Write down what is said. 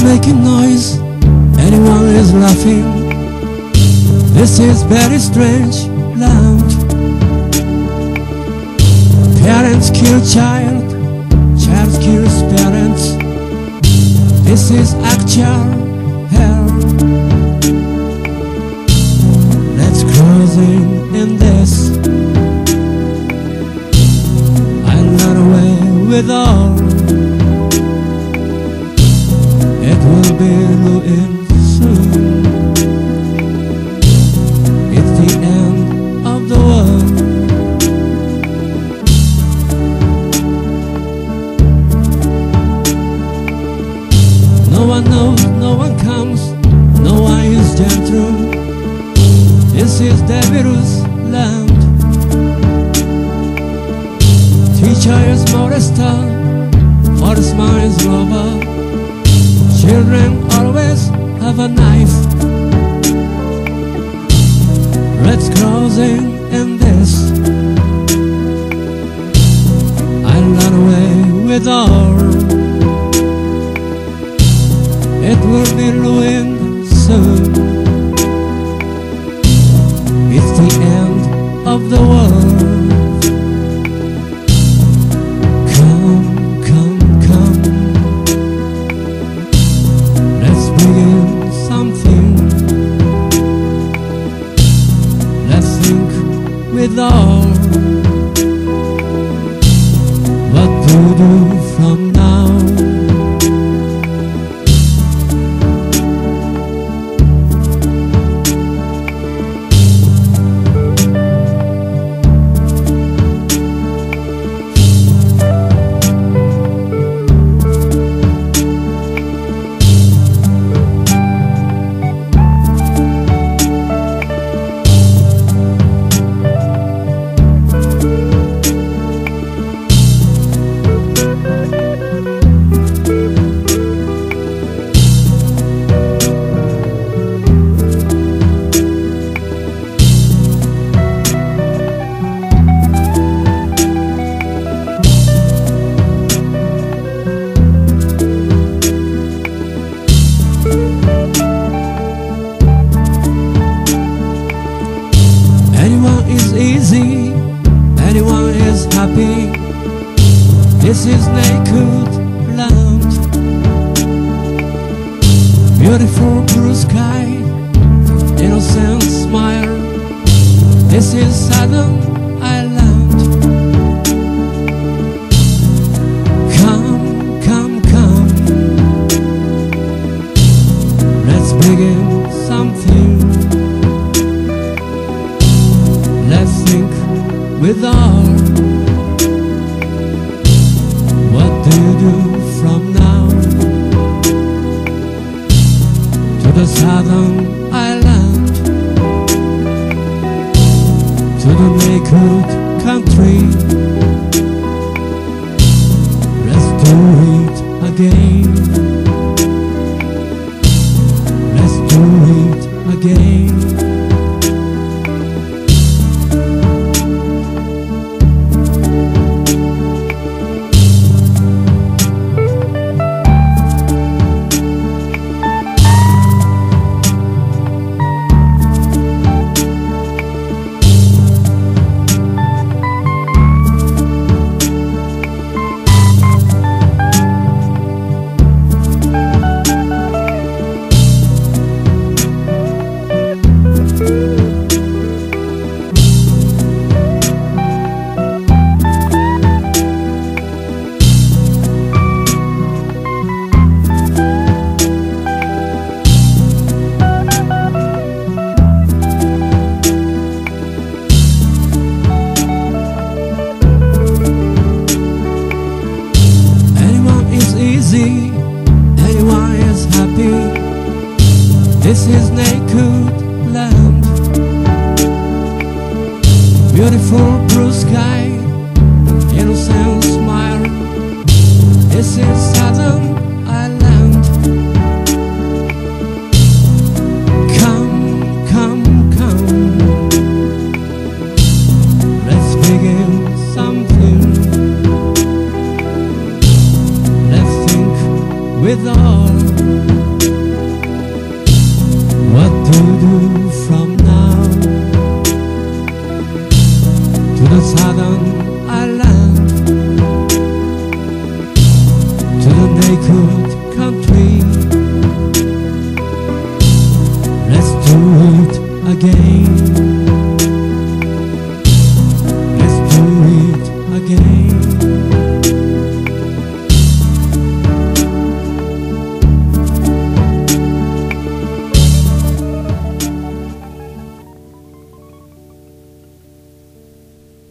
making noise, anyone is laughing. This is very strange land. Parents kill child, child kills parents. This is actual hell. Let's cruising in this. I run away with all. It will be ruined soon. It's the end of the world. No one knows, no one comes, no one is gentle. This is Devil's land. Teacher is molester, horseman is robber. Children always have a knife. Let's crossing in this. I run away with all. It will be ruined soon. It's the end of the world. Come, come, come. Let's begin something. Let's think with all. What to do from now? Anyone is easy, anyone is happy. This is naked land. Beautiful blue sky, innocent smile. This is Southern Island. Come, come, come. Let's begin something. Let's think with all. What do you do from now? To the Southern Island, to the naked country. Let's do it again. Let's do it again. Anyone is happy. This is naked land. Beautiful blue sky, innocent smile. This is Southern Island. Come, come, come. Let's begin something. Let's think with all.